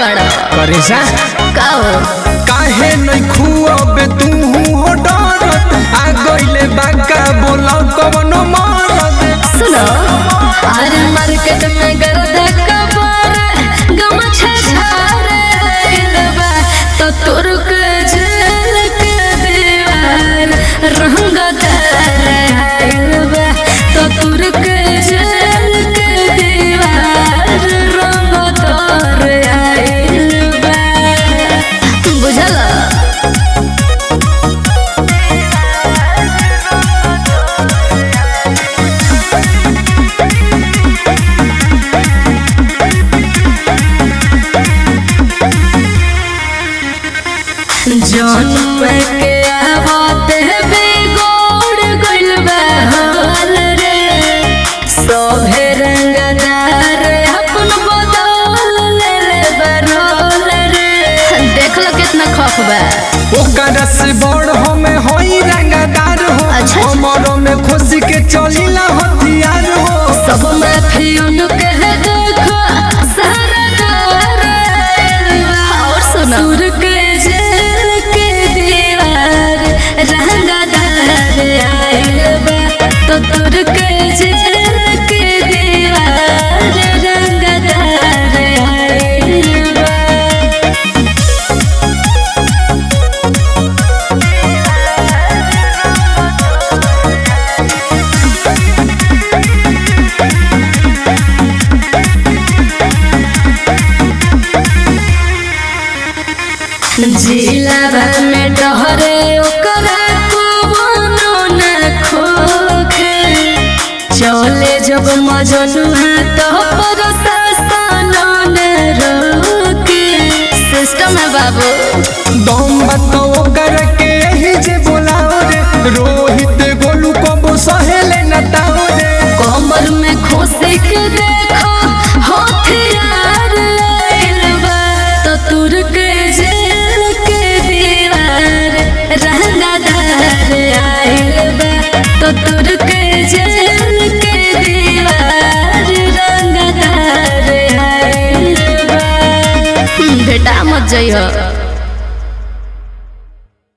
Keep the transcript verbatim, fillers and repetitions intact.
बड़ा करेसा का हो काहे नहीं खुआबे तू हो डरत आ गइले बाका बोला कवनो मरद सुनो अरे मार्केट में गर्दा कबर गम छछारे इलबा तो तुर्क झल के दीवार रंग दर इलबा तो तुर्क झल के दीवार रंग दर इलबा बुझला जन्म के आवते बिगड़ गइल बा हाल रे सोभे रंगदार अपन बदल ले ले बरोल रे देख लो कितना खौफ बा ओकरा से बड़ हमें होई रंगदार हो अच्छा। हमरो में खुशी के चलीला हथियार हो सब माफियन के देखो सारा दार और सुनो सुर के जेल के दीवार रंगदार आइल बा तो तुर के जेल के दीवार रंगदार आइल बा जिलावा में डहरे ओकरा कोनो न खोखे चले जब मजनुहा तो प्रशासन न रोके सिस्टम है बाबू दम बताओ ओकरा के ही जे बोलाओ रे रोहित गोलू को सहेले नटाओ रे कमर में खोसे के देखो हथियार आइल बा तो तुर के जेल के दीवार रंगदार आइल बा तो तुर के जेल के दीवार रंगदार आइल बा बेटा मत जइहो।